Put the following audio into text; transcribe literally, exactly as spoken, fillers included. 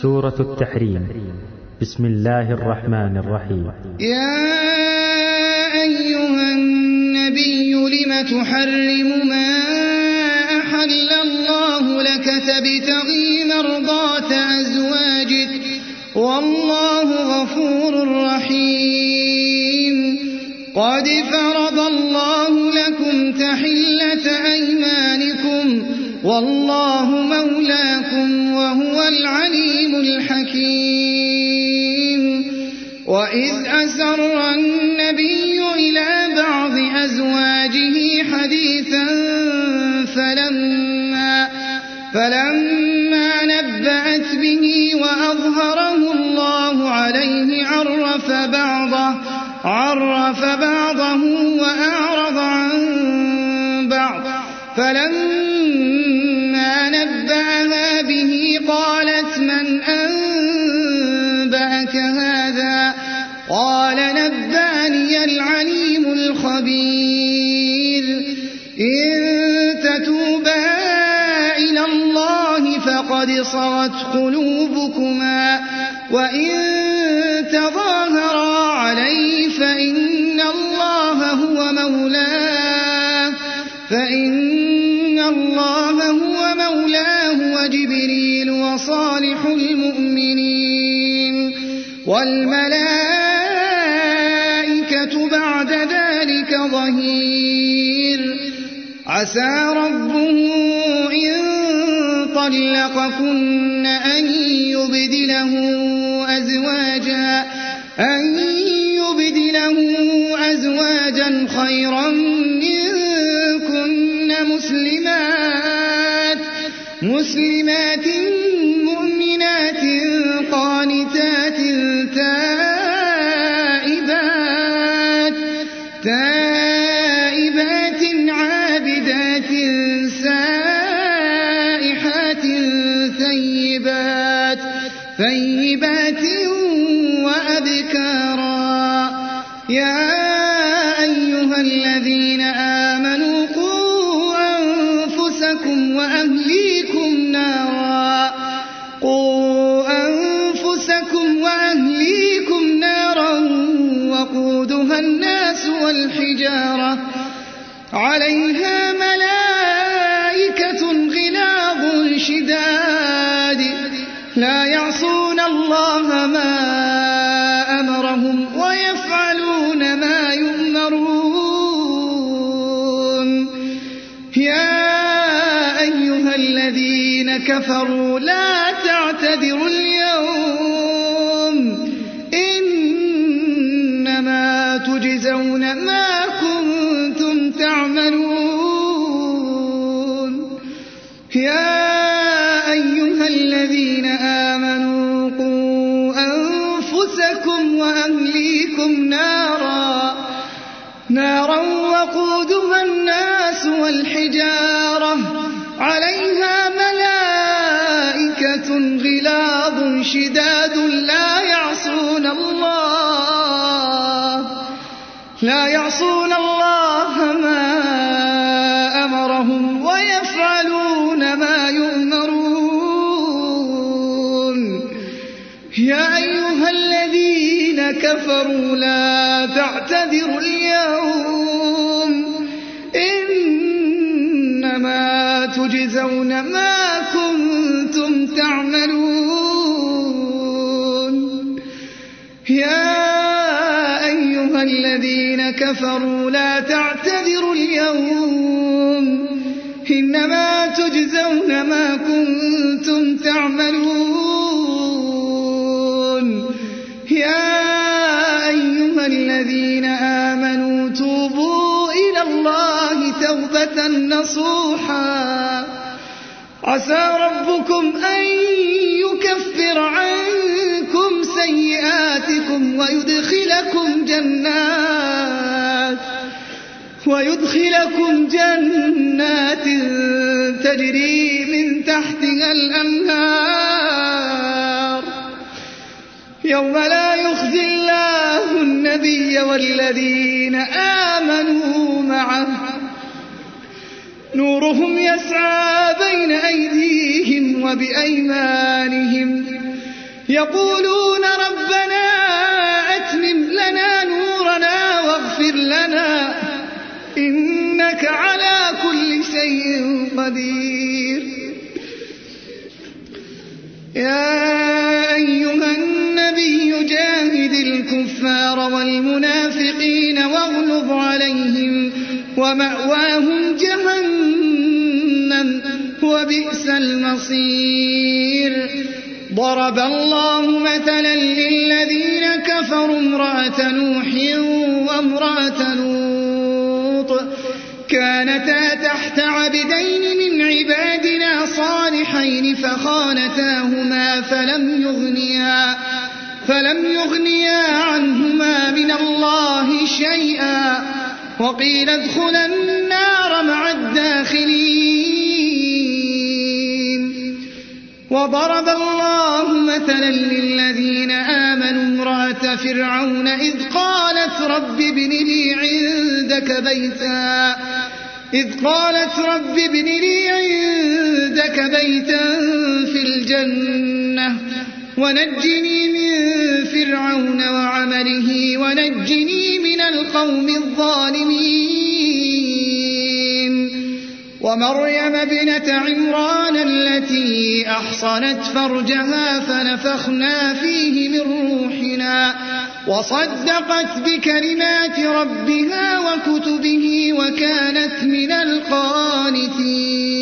سورة التحريم. بسم الله الرحمن الرحيم. يا أيها النبي لم تحرم ما أحل الله لك تبتغي مرضات أزواجك والله غفور رحيم. قد فرض الله لكم تحلة أيمانكم والله مولاكم وهو العليم الحكيم. وإذ أسر النبي إلى بعض أزواجه حديثا فلما, فلما نبأت به وأظهره الله عليه عرف بعضه, عرف بعضه وأعرض عن بعض. فلما نبأها به قالت من أنبأك هذا؟ قال نبأني العليم الخبير. إن تتوبا إلى الله فقد صغت قلوبكما وإن تظاهرا عليه فإن الله هو مولاه فإن الله هو مولاه وجبريل وصالح المؤمنين والملائكة بعد ذلك ظهير. عسى ربه إن طلقكن أن يبدله أزواجا أن يبدله أزواجا خيرا منكن مسلمات مسلمات مؤمنات قانتات تائبات تائبات عابدات سائحات ثيبات ثيبات وأبكارا. يا أيها الذين آمنوا قوا أنفسكم وأهليكم نارا قوا أنفسكم وأهليكم نارا وقودها الناس والحجارة عليها ملائكة غلاظ شداد لا يعصون الله ما أمرهم ويفعلون ما يؤمرون. يا أيها الذين كفروا لا تعتذروا اليوم إنما تجزون ما كنتم تعملون. يا أيها الذين آمنوا قوا أنفسكم وأهليكم نارا نارا وقودها الناس والحجارة عليها ملائكة غلاظ شداد لا يعصون الله لا يعصون الله ما أمرهم ويفعلون ما يؤمرون. يا أيها الذين كفروا لا تعتذروا اليوم إنما تجزون ما كنتم تعملون. يا أيها الذين كفروا لا تعتذروا اليوم إنما تجزون ما كنتم تعملون. يا أيها الذين آمنوا توبوا إلى الله توبة نصوحا عسى ربكم أن يكفر عنكم سيئاتكم ويدخلكم جنات ويدخلكم جنات تجري من تحتها الأنهار يوم لا يخزي الله النبي والذين آمنوا معه نورهم يسعى بين أيديهم وبأيمانهم يقولون ربنا أتمم لنا نورنا واغفر لنا إنك على كل شيء قدير. يا أيها النبي جاهد الكفار والمنافقين واغلظ عليهم ومأواهم جهنم وبئس المصير. ضرب الله مثلا للذين كفروا امرأة نوح وامرأة لوط كانتا تحت عبدين من عبادنا صالحين فخانتاهما فلم يغنيا فلم يغنيا عنهما من الله شيئا وقيل ادخلا النار مع الداخلين. وضرب الله مثلا للذين آمنوا امرأة فرعون إذ قالت رب ابن لي عندك بيتا إذ قالت رب ابن لي عندك بيتا في الجنة ونجني من فرعون وعمله ونجني من القوم الظالمين. ومريم ابنة عمران التي أحصنت فرجها فنفخنا فيه من روحنا وصدقت بكلمات ربها وكتبه وكانت من القانتين.